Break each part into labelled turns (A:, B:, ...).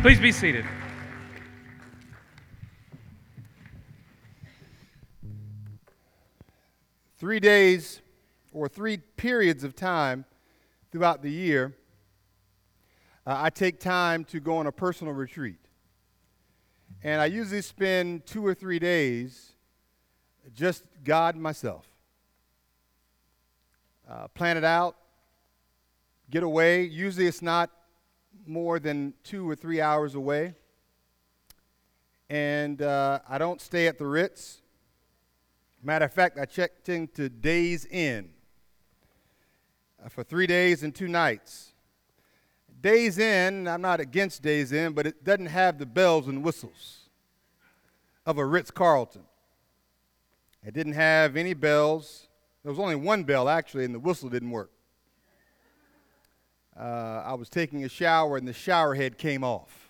A: Please be seated.
B: Three days or three periods of time throughout the year, I take time to go on a personal retreat. And I usually spend 2 or 3 days just God and myself. Plan it out, get away. Usually it's not more than 2 or 3 hours away. And I don't stay at the Ritz. Matter of fact, I checked into Days Inn for 3 days and 2 nights. Days Inn, I'm not against Days Inn, but it doesn't have the bells and whistles of a Ritz-Carlton. It didn't have any bells. There was only one bell, actually, and the whistle didn't work. I was taking a shower, and the shower head came off.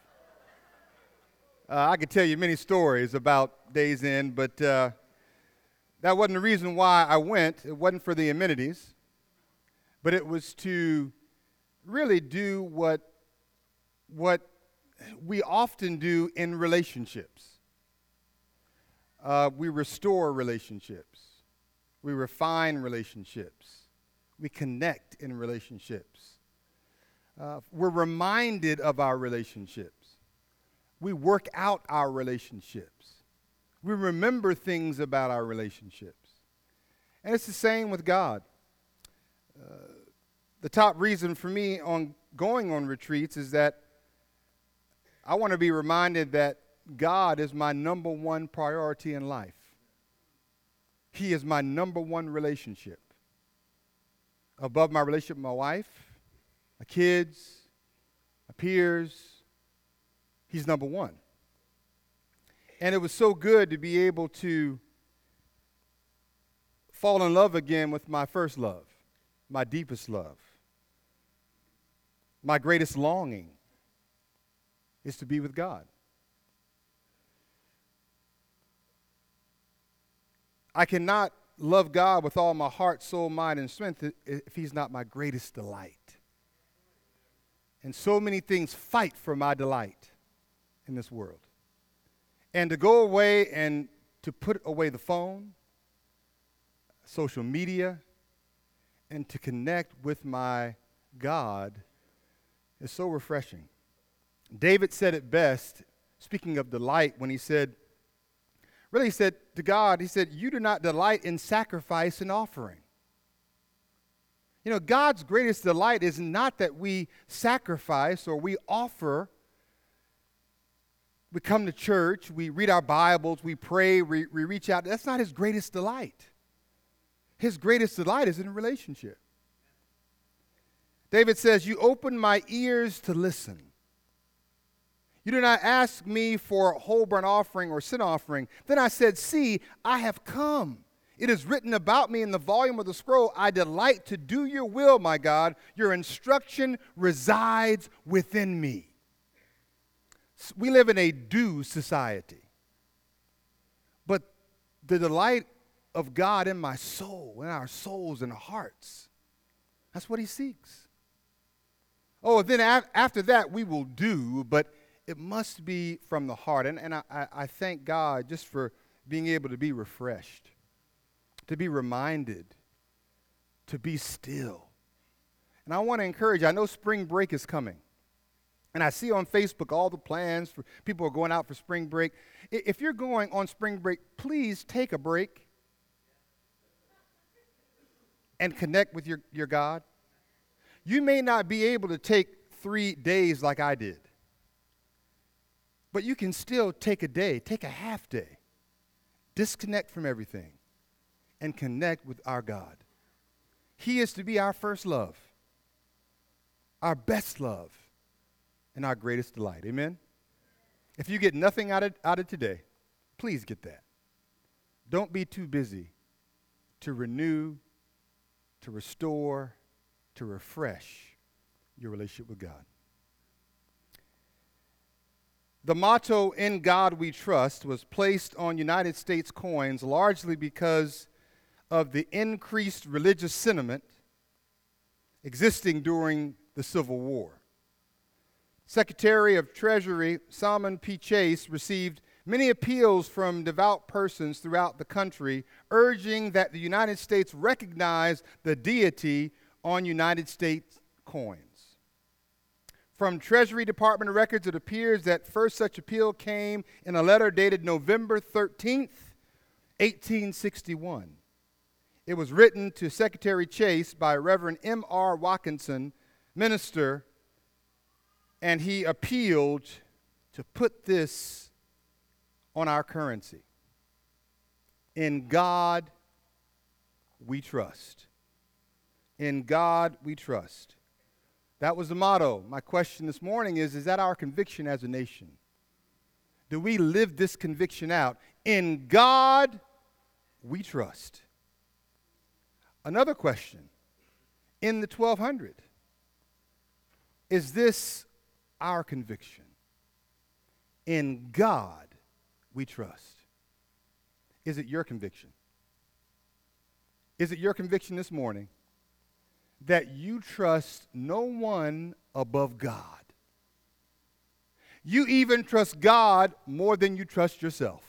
B: I could tell you many stories about Days Inn, but that wasn't the reason why I went. It wasn't for the amenities, but it was to really do what we often do in relationships. We restore relationships. We refine relationships. We connect in relationships. We're reminded of our relationships. We work out our relationships. We remember things about our relationships. And it's the same with God. The top reason for me on going on retreats is that I want to be reminded that God is my number one priority in life. He is my number one relationship. Above my relationship with my wife, my kids, my peers, He's number one. And it was so good to be able to fall in love again with my first love, my deepest love. My greatest longing is to be with God. I cannot love God with all my heart, soul, mind, and strength if He's not my greatest delight. And so many things fight for my delight in this world. And to go away and to put away the phone, social media, and to connect with my God is so refreshing. David said it best, speaking of delight, when he said to God, he said, "You do not delight in sacrifice and offering." You know, God's greatest delight is not that we sacrifice or we offer. We come to church, we read our Bibles, we pray, we reach out. That's not His greatest delight. His greatest delight is in a relationship. David says, "You open my ears to listen. You do not ask me for a whole burnt offering or sin offering. Then I said, see, I have come. It is written about me in the volume of the scroll. I delight to do your will, my God. Your instruction resides within me." We live in a do society. But the delight of God in my soul, in our souls and hearts, that's what He seeks. Oh, then after that we will do, but it must be from the heart. And I thank God just for being able to be refreshed, to be reminded, to be still. And I want to encourage you, I know spring break is coming. And I see on Facebook all the plans for people are going out for spring break. If you're going on spring break, please take a break and connect with your God. You may not be able to take 3 days like I did, but you can still take a day, take a half day, disconnect from everything, and connect with our God. He is to be our first love, our best love, and our greatest delight. Amen? If you get nothing out of today, please get that. Don't be too busy to renew, to restore, to refresh your relationship with God. The motto, "In God We Trust," was placed on United States coins largely because of the increased religious sentiment existing during the Civil War. Secretary of Treasury Salmon P. Chase received many appeals from devout persons throughout the country urging that the United States recognize the deity on United States coins. From Treasury Department records, it appears that first such appeal came in a letter dated November 13th, 1861. It was written to Secretary Chase by Reverend M.R. Watkinson, minister, and he appealed to put this on our currency. In God we trust. In God we trust. That was the motto. My question this morning is that our conviction as a nation? Do we live this conviction out? In God we trust. Another question, in the 1200, is this our conviction? In God we trust. Is it your conviction? Is it your conviction this morning that you trust no one above God? You even trust God more than you trust yourself.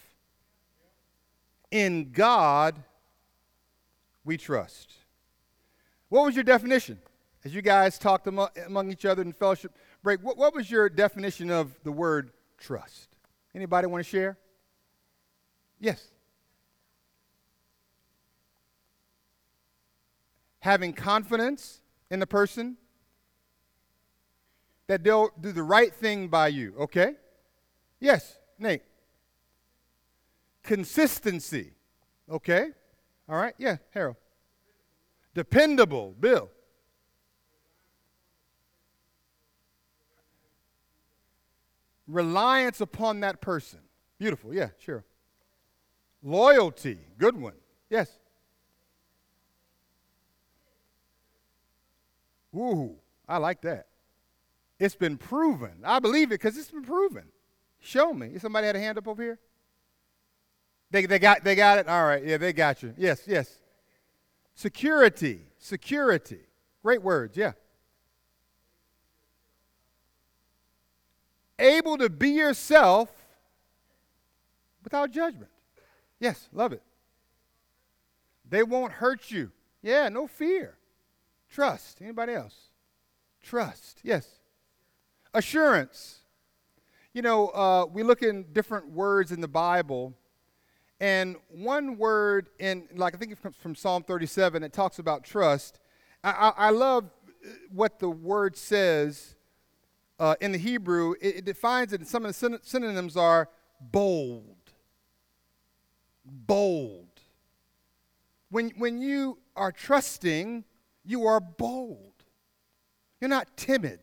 B: In God we trust. What was your definition? As you guys talked among each other in fellowship break, what was your definition of the word trust? Anybody want to share? Yes. Having confidence in the person that they'll do the right thing by you, okay? Yes, Nate. Consistency, okay? All right, yeah, Harold. Dependable, Bill. Reliance upon that person. Beautiful, yeah, sure. Loyalty, good one, yes. Ooh, I like that. It's been proven. I believe it because it's been proven. Show me. Somebody had a hand up over here? They got it? All right, yeah, they got you. Yes, yes. Security. Great words, yeah. Able to be yourself without judgment. Yes, love it. They won't hurt you. Yeah, no fear. Trust. Anybody else? Trust. Yes. Assurance. You know, we look in different words in the Bible, and one word in, like I think it comes from Psalm 37, it talks about trust. I love what the word says in the Hebrew. It defines it, and some of the synonyms are bold. Bold. When you are trusting, you are bold. You're not timid.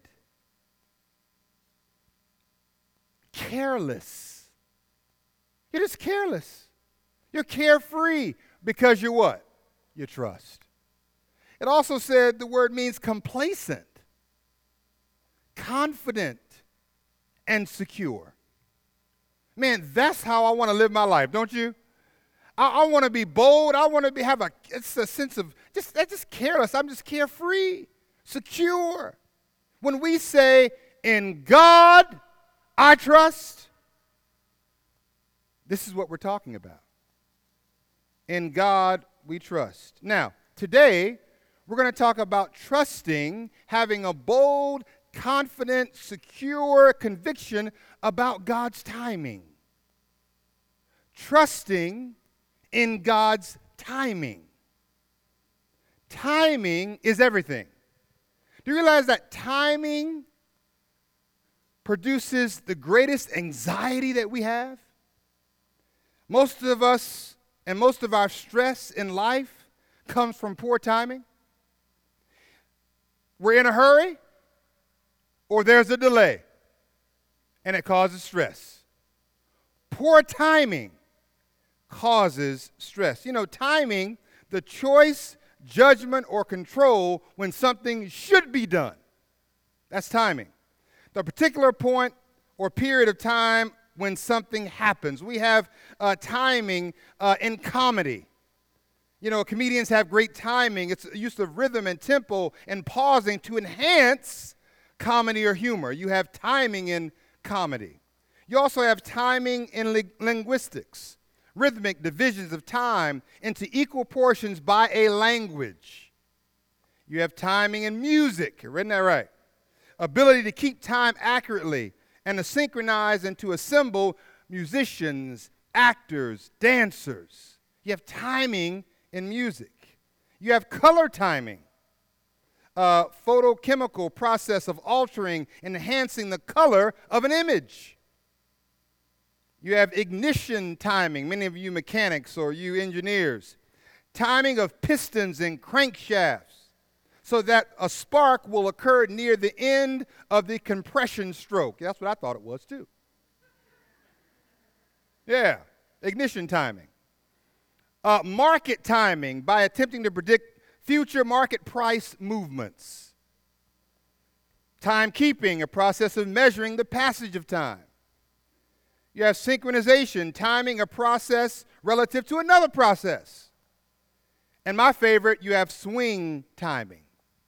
B: Careless. You're just careless. You're carefree because you're what? You trust. It also said the word means complacent, confident, and secure. Man, that's how I want to live my life, don't you? I want to be bold. I want to have a sense of just careless. I'm just carefree, secure. When we say, in God I trust, this is what we're talking about. In God we trust. Now, today, we're going to talk about trusting, having a bold, confident, secure conviction about God's timing. Trusting in God's timing. Timing is everything. Do you realize that timing produces the greatest anxiety that we have? Most of us and most of our stress in life comes from poor timing. We're in a hurry, or there's a delay, and it causes stress. Poor timing causes stress. You know, timing, the choice, judgment, or control when something should be done. That's timing. The particular point or period of time when something happens. We have timing in comedy. You know, comedians have great timing. It's use of rhythm and tempo and pausing to enhance comedy or humor. You have timing in comedy. You also have timing in linguistics, rhythmic divisions of time into equal portions by a language. You have timing in music, isn't that right? Ability to keep time accurately and to synchronize and to assemble musicians, actors, dancers. You have timing in music. You have color timing, a photochemical process of altering and enhancing the color of an image. You have ignition timing, many of you mechanics or you engineers. Timing of pistons and crankshafts so that a spark will occur near the end of the compression stroke. That's what I thought it was too. Yeah, ignition timing. Market timing by attempting to predict future market price movements. Timekeeping, a process of measuring the passage of time. You have synchronization, timing a process relative to another process. And my favorite, you have swing timing.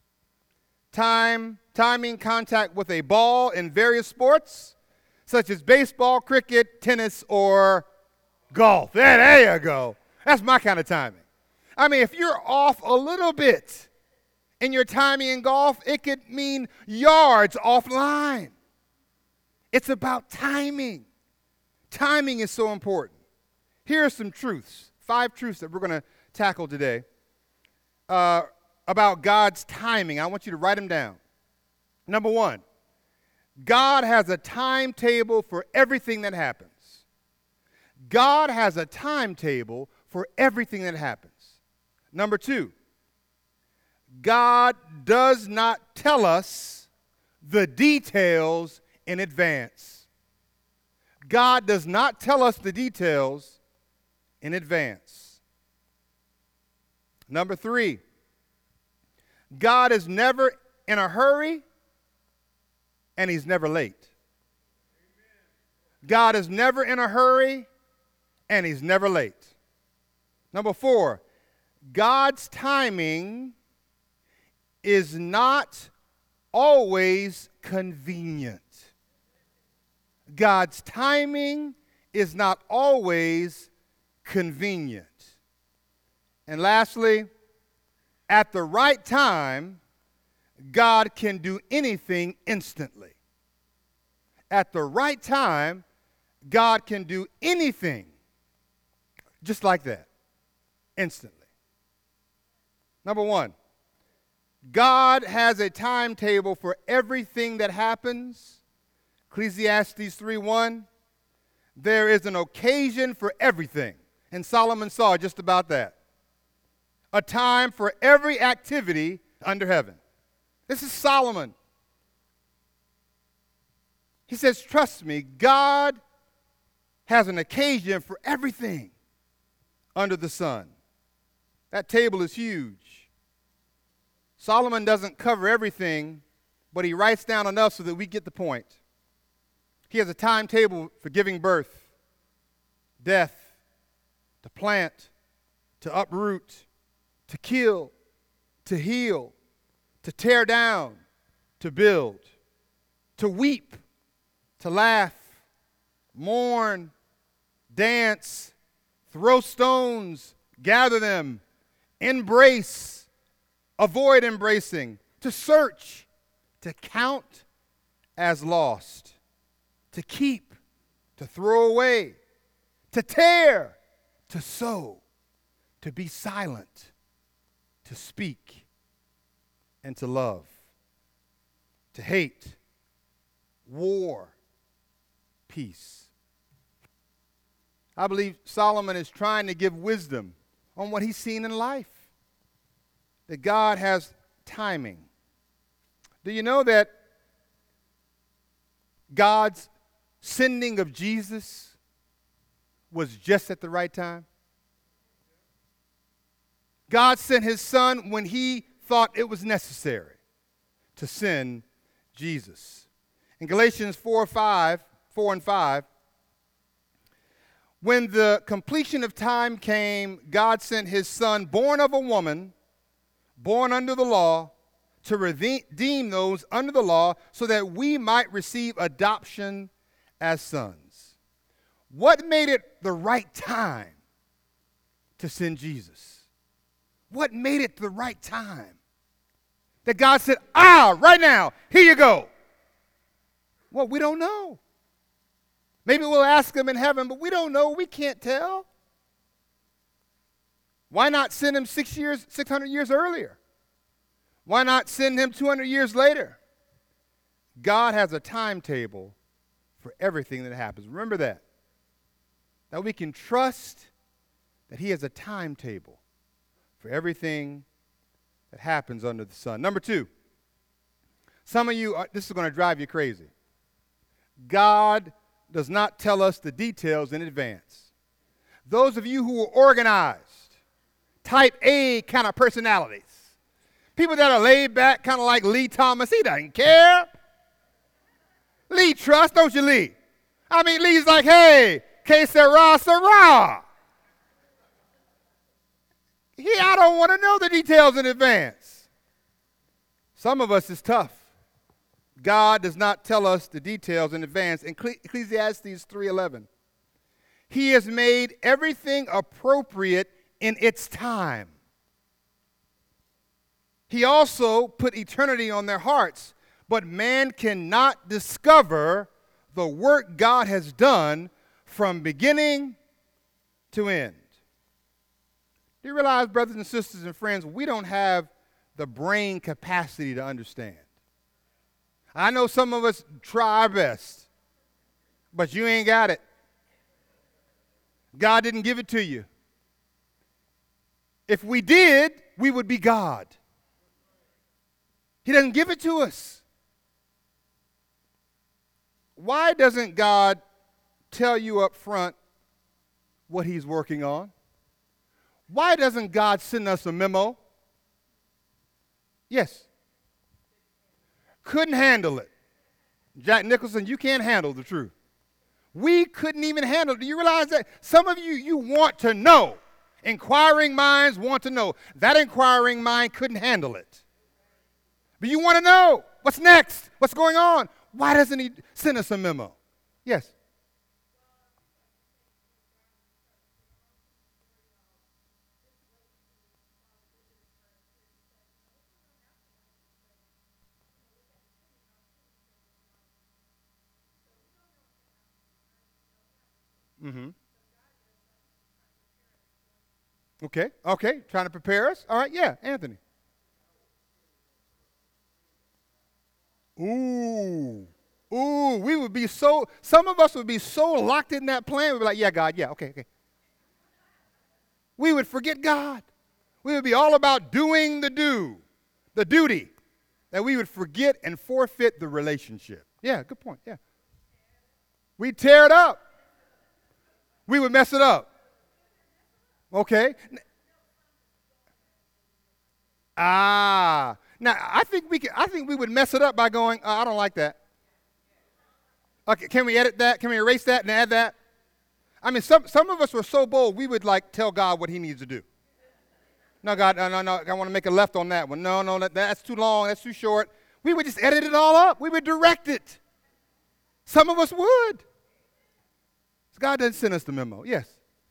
B: Timing contact with a ball in various sports, such as baseball, cricket, tennis, or golf. There you go. That's my kind of timing. I mean, if you're off a little bit in your timing in golf, it could mean yards offline. It's about timing. Timing is so important. Here are some truths, 5 truths that we're going to tackle today about God's timing. I want you to write them down. Number 1, God has a timetable for everything that happens. God has a timetable for everything that happens. Number 2, God does not tell us the details in advance. God does not tell us the details in advance. Number 3, God is never in a hurry and he's never late. God is never in a hurry and he's never late. Number 4, God's timing is not always convenient. God's timing is not always convenient. And lastly, at the right time, God can do anything instantly. At the right time, God can do anything just like that, instantly. Number 1, God has a timetable for everything that happens. Ecclesiastes 3:1, there is an occasion for everything. And Solomon saw just about that. A time for every activity under heaven. This is Solomon. He says, trust me, God has an occasion for everything under the sun. That table is huge. Solomon doesn't cover everything, but he writes down enough so that we get the point. He has a timetable for giving birth, death, to plant, to uproot, to kill, to heal, to tear down, to build, to weep, to laugh, mourn, dance, throw stones, gather them, embrace, avoid embracing, to search, to count as lost, to keep, to throw away, to tear, to sow, to be silent, to speak, and to love, to hate, war, peace. I believe Solomon is trying to give wisdom on what he's seen in life, that God has timing. Do you know that God's sending of Jesus was just at the right time? God sent his son when he thought it was necessary to send Jesus. In Galatians 4 and 5, when the completion of time came, God sent his son, born of a woman, born under the law, to redeem those under the law so that we might receive adoption as sons. What made it the right time to send Jesus? What made it the right time? That God said, right now, here you go. Well, we don't know. Maybe we'll ask him in heaven, but we don't know. We can't tell. Why not send him 600 years earlier? Why not send him 200 years later? God has a timetable for everything that happens. Remember that. That we can trust that he has a timetable for everything that happens under the sun. Number two, some of you, this is going to drive you crazy. God does not tell us the details in advance. Those of you who are organized, type A kind of personalities, people that are laid back, kind of like Lee Thomas, he doesn't care. Lee trust, don't you, Lee? I mean, Lee's like, hey, que sera, sera. I don't want to know the details in advance. Some of us is tough. God does not tell us the details in advance. In Ecclesiastes 3:11, he has made everything appropriate in its time. He also put eternity on their hearts, but man cannot discover the work God has done from beginning to end. Do you realize, brothers and sisters and friends, we don't have the brain capacity to understand? I know some of us try our best, but you ain't got it. God didn't give it to you. If we did, we would be God. He doesn't give it to us. Why doesn't God tell you up front what he's working on? Why doesn't God send us a memo? Yes. Couldn't handle it. Jack Nicholson, you can't handle the truth. We couldn't even handle it. Do you realize that? Some of you, you want to know. Inquiring minds want to know. That inquiring mind couldn't handle it. But you want to know. What's next? What's going on? Why doesn't he send us a memo? Yes. Mm-hmm. Okay. Trying to prepare us? All right, yeah, Anthony. Ooh, we would be some of us would be so locked in that plan, we'd be like, yeah, God, yeah, okay. We would forget God. We would be all about doing the duty, that we would forget and forfeit the relationship. Yeah, good point, yeah. We'd tear it up. We would mess it up. Okay. Now I think we would mess it up by going, I don't like that. Okay, can we edit that? Can we erase that and add that? I mean, some of us were so bold, we would like tell God what he needs to do. No, God, no, I want to make a left on that one. No, that's too long, that's too short. We would just edit it all up. We would direct it. Some of us would. God doesn't send us the memo. Yes.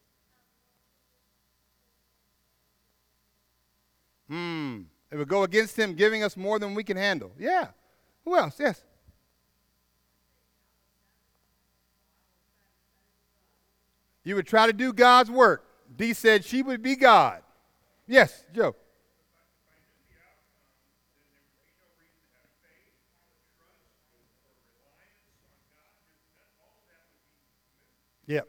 B: It would go against him giving us more than we can handle. Yeah. Who else? Yes. You would try to do God's work. Dee said she would be God. Yes, Joe. Yep.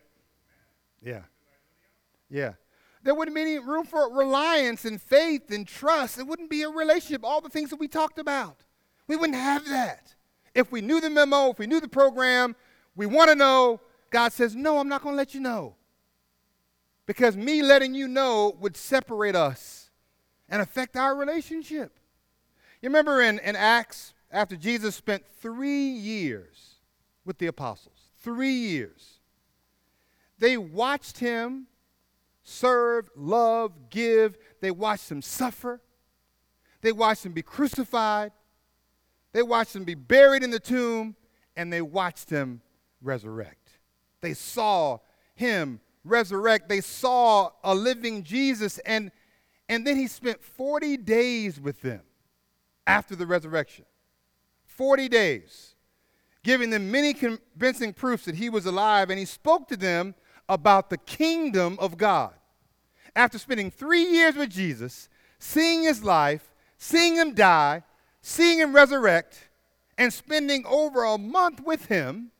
B: Yeah. There wouldn't be any room for reliance and faith and trust. It wouldn't be a relationship, all the things that we talked about. We wouldn't have that. If we knew the memo, if we knew the program, we want to know, God says, no, I'm not going to let you know. Because me letting you know would separate us and affect our relationship. You remember in Acts, after Jesus spent 3 years with the apostles, 3 years, they watched him serve, love, give. They watched him suffer. They watched him be crucified. They watched him be buried in the tomb, and they watched him resurrect. They saw him resurrect. They saw a living Jesus, and then he spent 40 days with them after the resurrection. 40 days, giving them many convincing proofs that he was alive, and he spoke to them about the kingdom of God. After spending 3 years with Jesus, seeing his life, seeing him die, seeing him resurrect, and spending over a month with him,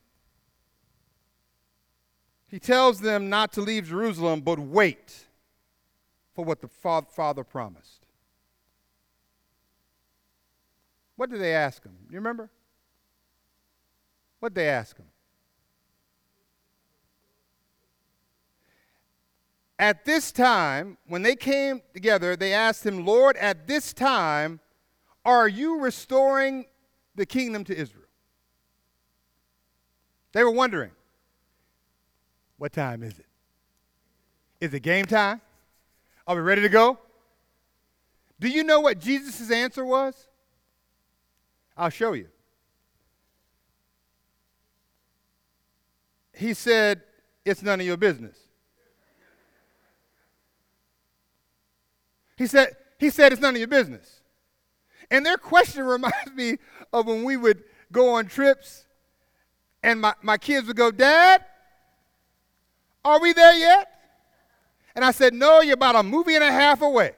B: he tells them not to leave Jerusalem, but wait for what the Father promised. What did they ask him? You remember? What did they ask him? At this time, when they came together, they asked him, Lord, at this time, are you restoring the kingdom to Israel? They were wondering, what time is it? Is it game time? Are we ready to go? Do you know what Jesus' answer was? I'll show you. He said, it's none of your business. He said it's none of your business. And their question reminds me of when we would go on trips and my kids would go, Dad, are we there yet? And I said, no, you're about a movie and a half away.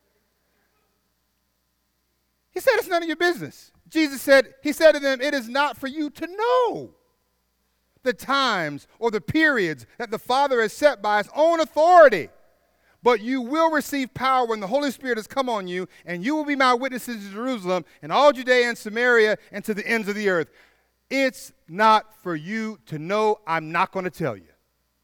B: He said, it's none of your business. Jesus said, he said to them, it is not for you to know the times or the periods that the Father has set by his own authority. But you will receive power when the Holy Spirit has come on you, and you will be my witnesses in Jerusalem and all Judea and Samaria and to the ends of the earth. It's not for you to know. I'm not going to tell you.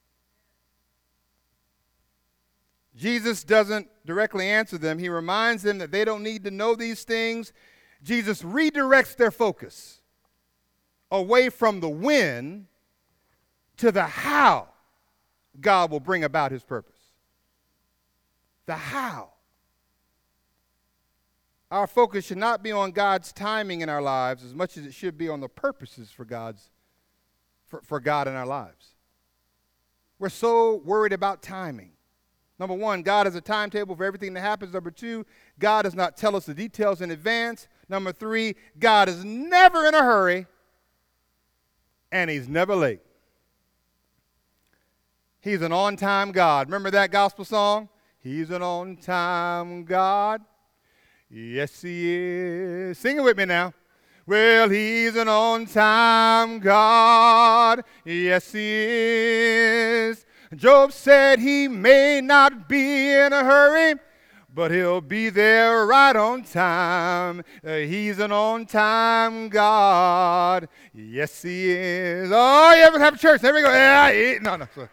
B: Jesus doesn't directly answer them. He reminds them that they don't need to know these things. Jesus redirects their focus away from the when to the how God will bring about his purpose. The how. Our focus should not be on God's timing in our lives as much as it should be on the purposes for God in our lives. We're so worried about timing. Number one, God has a timetable for everything that happens. Number two, God does not tell us the details in advance. Number three, God is never in a hurry, and he's never late. He's an on-time God. Remember that gospel song? He's an on-time God. Yes, he is. Sing it with me now. Well, he's an on-time God. Yes, he is. Job said he may not be in a hurry, but he'll be there right on time. He's an on-time God. Yes, he is. Oh, you ever have church? There we go. Yeah, no. Sorry.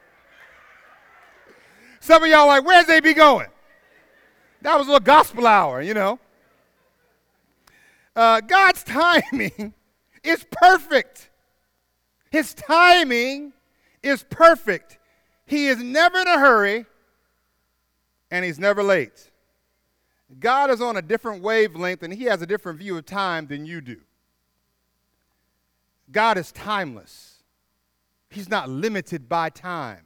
B: Some of y'all are like, where's they be going? That was a little gospel hour, you know. God's timing is perfect. His timing is perfect. He is never in a hurry, and he's never late. God is on a different wavelength, and he has a different view of time than you do. God is timeless. He's not limited by time.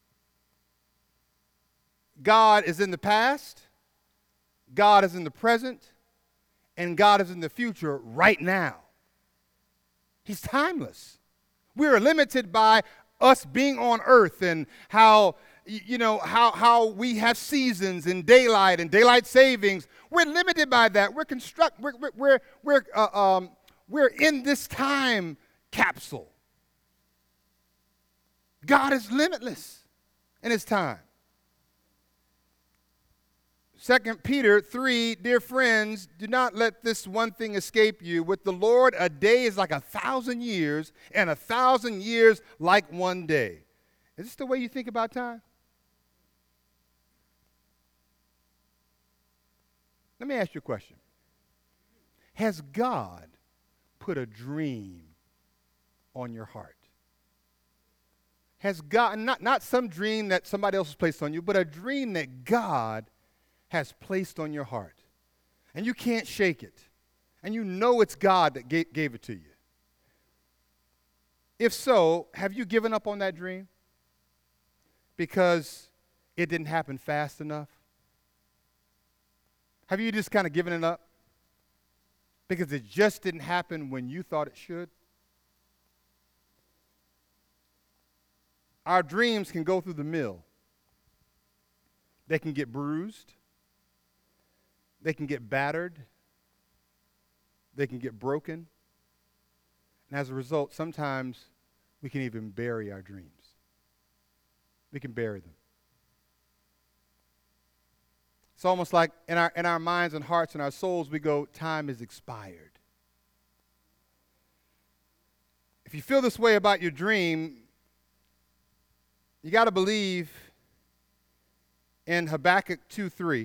B: God is in the past, God is in the present, and God is in the future right now. He's timeless. We are limited by us being on earth and how we have seasons and daylight savings. We're limited by that. We're in this time capsule. God is limitless in his time. 2 Peter 3, dear friends, do not let this one thing escape you. With the Lord, a day is like 1,000 years, and 1,000 years like one day. Is this the way you think about time? Let me ask you a question. Has God put a dream on your heart? Has God, not some dream that somebody else has placed on you, but a dream that God has placed on your heart? and you can't shake it, and you know it's God that gave it to you. If so, have you given up on that dream because it didn't happen fast enough? Have you just kind of given it up because it just didn't happen when you thought it should? Our dreams can go through the mill. They can get bruised. They can get battered. They can get broken. And as a result, sometimes we can even bury our dreams. We can bury them. It's almost like in our minds and hearts and our souls, we go, time is expired. If you feel this way about your dream, you got to believe in Habakkuk 2:3.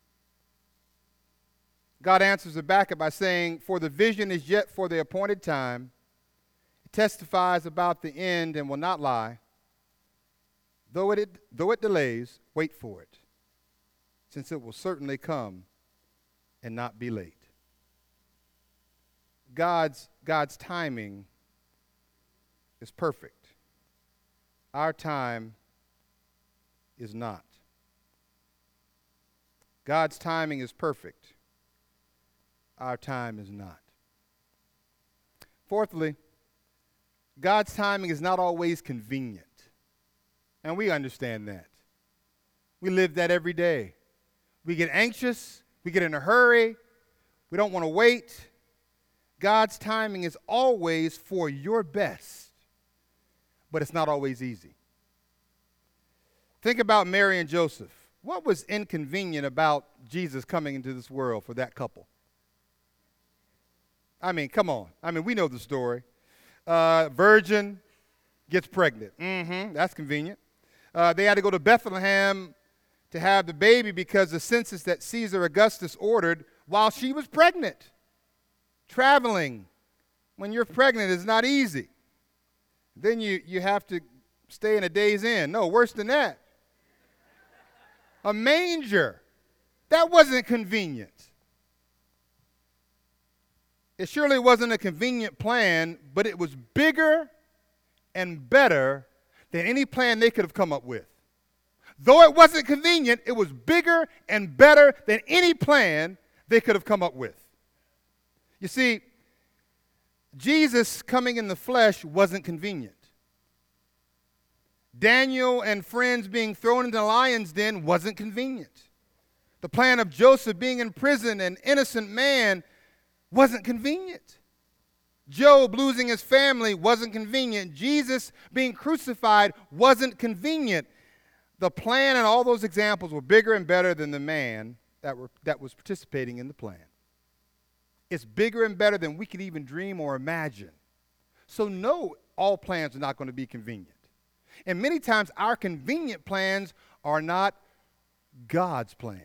B: God answers Habakkuk by saying, "For the vision is yet for the appointed time. It testifies about the end and will not lie. Though it delays, wait for it, since it will certainly come and not be late." God's timing is perfect. Our time is not. God's timing is perfect. Our time is not. Fourthly, God's timing is not always convenient. And we understand that. We live that every day. We get anxious. We get in a hurry. We don't want to wait. God's timing is always for your best, but it's not always easy. Think about Mary and Joseph. What was inconvenient about Jesus coming into this world for that couple? I mean, come on. I mean, we know the story. Virgin gets pregnant. That's convenient. They had to go to Bethlehem to have the baby because the census that Caesar Augustus ordered while she was pregnant. Traveling when you're pregnant is not easy. Then you have to stay in a day's inn. No, worse than that. A manger. That wasn't convenient. It surely wasn't a convenient plan, but it was bigger and better than any plan they could have come up with. Though it wasn't convenient, it was bigger and better than any plan they could have come up with. You see, Jesus coming in the flesh wasn't convenient. Daniel and friends being thrown into the lion's den wasn't convenient. The plan of Joseph being in prison, an innocent man, wasn't convenient. Job losing his family wasn't convenient. Jesus being crucified wasn't convenient. The plan and all those examples were bigger and better than the man that was participating in the plan. It's bigger and better than we could even dream or imagine. So no, all plans are not going to be convenient. And many times our convenient plans are not God's plans.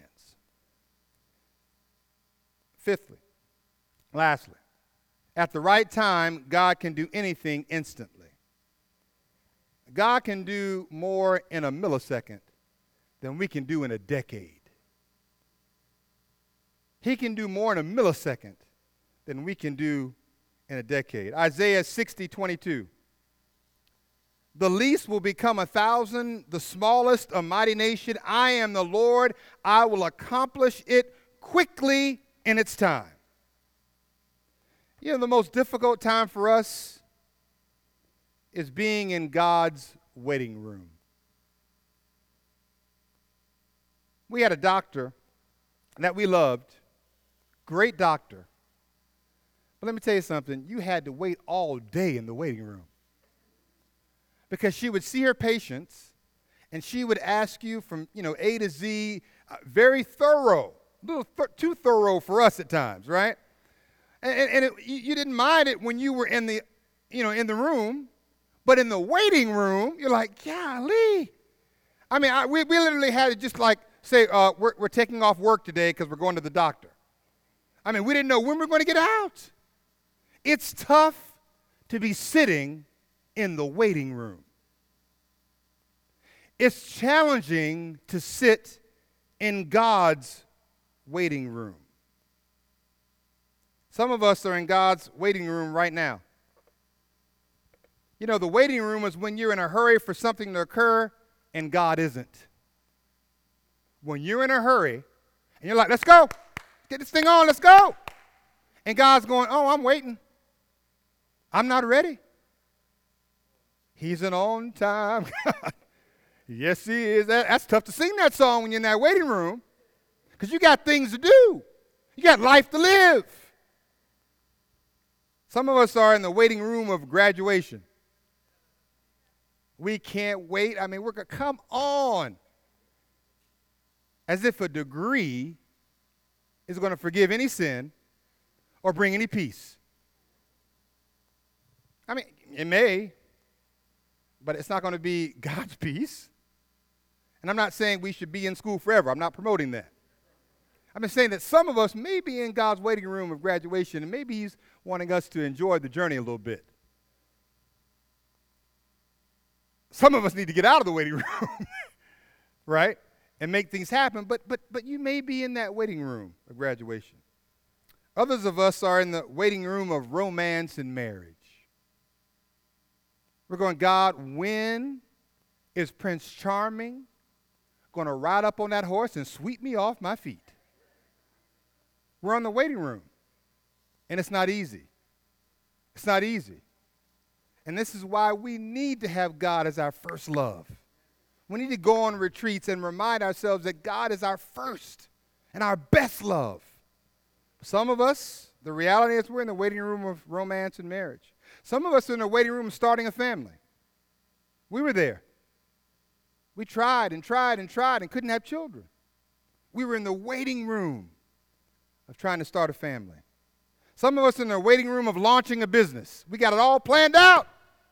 B: Fifthly, lastly, at the right time, God can do anything instantly. God can do more in a millisecond than we can do in a decade. He can do more in a millisecond than we can do in a decade. Isaiah 60:22. The least will become 1,000, the smallest a mighty nation. I am the Lord. I will accomplish it quickly in its time. You know, the most difficult time for us is being in God's waiting room. We had a doctor that we loved, great doctor. But let me tell you something, you had to wait all day in the waiting room. Because she would see her patients, and she would ask you from, A to Z, very thorough, a little too thorough for us at times, right? And you didn't mind it when you were in the room, but in the waiting room, you're like, golly. I mean, we literally had to just like say, we're taking off work today because we're going to the doctor. I mean, we didn't know when we were going to get out. It's tough to be sitting in the waiting room. It's challenging to sit in God's waiting room. Some of us are in God's waiting room right now. You know, the waiting room is when you're in a hurry for something to occur and God isn't. When you're in a hurry and you're like, let's go, get this thing on, let's go. And God's going, oh, I'm waiting. I'm not ready. He's an on-time God. Yes, he is. That's tough to sing that song when you're in that waiting room because you got things to do. You got life to live. Some of us are in the waiting room of graduation. We can't wait. I mean, we're going to come on. As if a degree is going to forgive any sin or bring any peace. I mean, it may, but it's not going to be God's peace. And I'm not saying we should be in school forever. I'm not promoting that. I'm just saying that some of us may be in God's waiting room of graduation, and maybe he's wanting us to enjoy the journey a little bit. Some of us need to get out of the waiting room, right, and make things happen, but you may be in that waiting room of graduation. Others of us are in the waiting room of romance and marriage. We're going, God, when is Prince Charming going to ride up on that horse and sweep me off my feet? We're in the waiting room, and it's not easy. It's not easy. And this is why we need to have God as our first love. We need to go on retreats and remind ourselves that God is our first and our best love. Some of us, the reality is we're in the waiting room of romance and marriage. Some of us are in the waiting room of starting a family. We were there. We tried and tried and tried and couldn't have children. We were in the waiting room of trying to start a family. Some of us are in the waiting room of launching a business. We got it all planned out.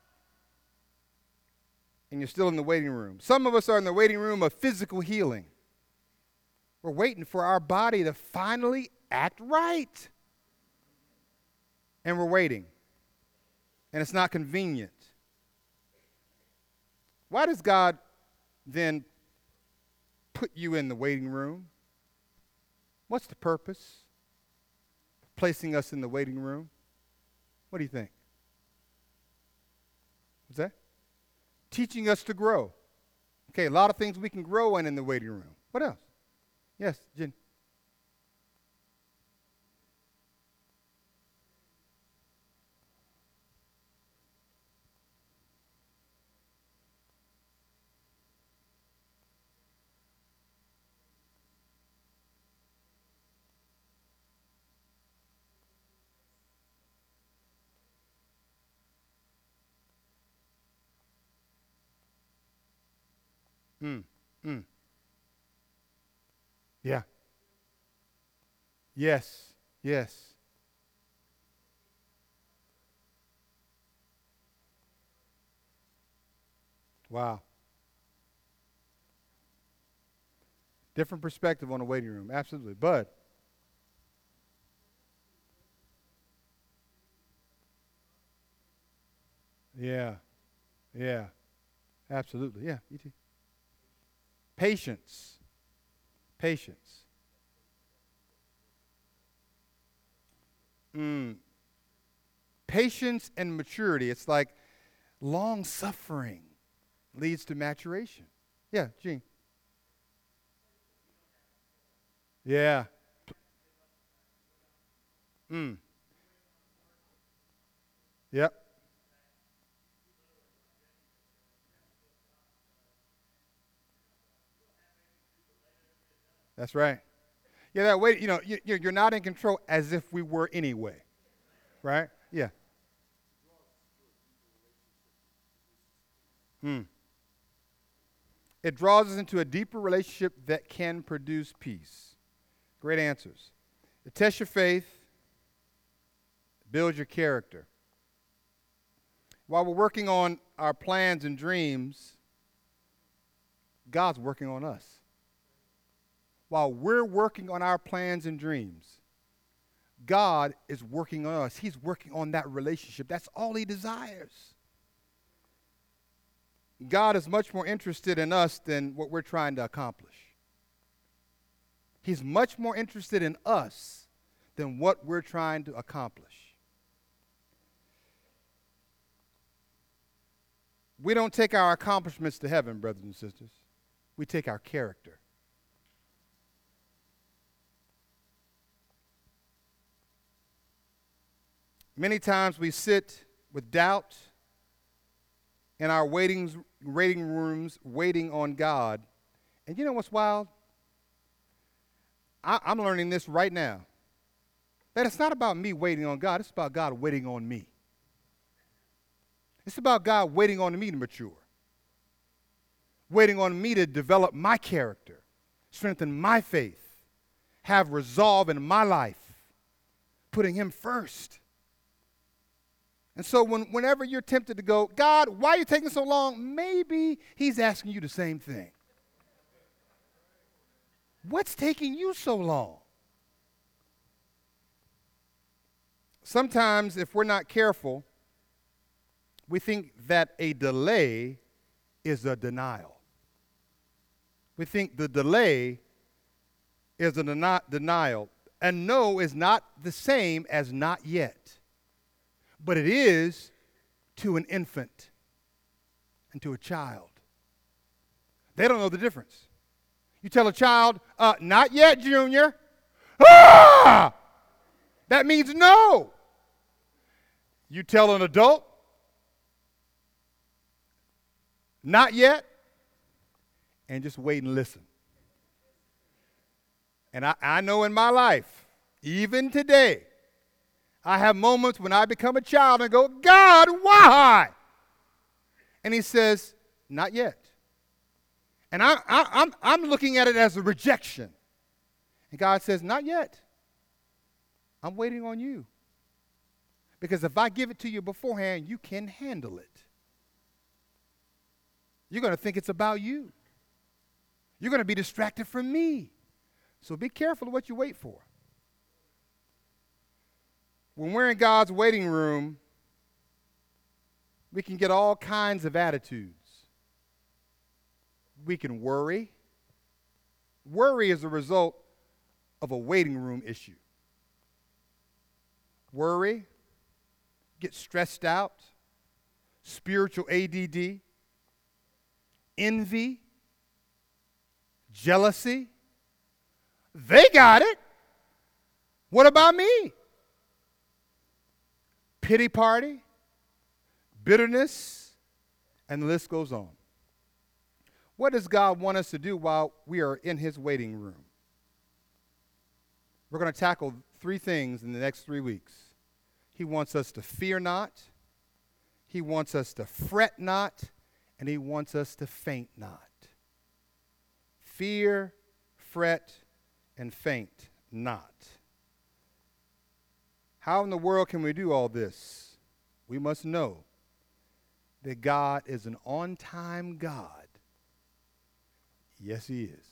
B: And you're still in the waiting room. Some of us are in the waiting room of physical healing. We're waiting for our body to finally act right. And we're waiting. And it's not convenient. Why does God then put you in the waiting room? What's the purpose of placing us in the waiting room? What do you think? What's that? Teaching us to grow. Okay, a lot of things we can grow in the waiting room. What else? Yes, Jen. Yeah. Yes. Yes. Wow. Different perspective on the waiting room. Absolutely. Bud. Yeah. Yeah. Absolutely. Yeah. You too. Patience. Patience. Patience and maturity. It's like long suffering leads to maturation. Yeah, Gene. Yeah. Yep. That's right. Yeah, that way, you're not in control as if we were anyway. Right? Yeah. It draws us into a deeper relationship that can produce peace. Great answers. It tests your faith, builds your character. While we're working on our plans and dreams, God's working on us. While we're working on our plans and dreams, God is working on us. He's working on that relationship. That's all he desires. God is much more interested in us than what we're trying to accomplish. He's much more interested in us than what we're trying to accomplish. We don't take our accomplishments to heaven, brothers and sisters. We take our character. Many times we sit with doubt in our waiting rooms, waiting on God. And you know what's wild? I'm learning this right now. That it's not about me waiting on God. It's about God waiting on me. It's about God waiting on me to mature. Waiting on me to develop my character, strengthen my faith, have resolve in my life, putting Him first. And so whenever you're tempted to go, God, why are you taking so long? Maybe He's asking you the same thing. What's taking you so long? Sometimes, if we're not careful, we think that a delay is a denial. We think the delay is a denial. And no is not the same as not yet. But it is to an infant and to a child. They don't know the difference. You tell a child, not yet, Junior. Ah! That means no. You tell an adult, not yet, and just wait and listen. And I know in my life, even today, I have moments when I become a child and go, God, why? And He says, not yet. And I'm looking at it as a rejection. And God says, not yet. I'm waiting on you. Because if I give it to you beforehand, you can handle it. You're going to think it's about you. You're going to be distracted from me. So be careful of what you wait for. When we're in God's waiting room, we can get all kinds of attitudes. We can worry. Worry is a result of a waiting room issue. Worry, get stressed out, spiritual ADD, envy, jealousy. They got it. What about me? Pity party, bitterness, and the list goes on. What does God want us to do while we are in His waiting room? We're going to tackle 3 things in the next 3 weeks. He wants us to fear not, He wants us to fret not, and He wants us to faint not. Fear, fret, and faint not. How in the world can we do all this? We must know that God is an on-time God. Yes, He is.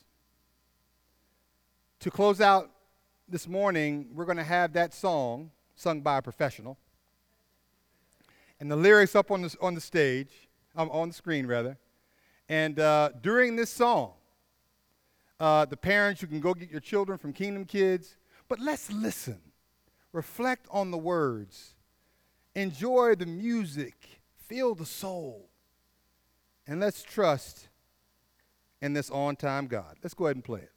B: To close out this morning, we're going to have that song sung by a professional. And the lyrics up on the stage, on the screen rather. And during this song, the parents, you can go get your children from Kingdom Kids. But let's listen. Reflect on the words. Enjoy the music. Feel the soul. And let's trust in this on-time God. Let's go ahead and play it.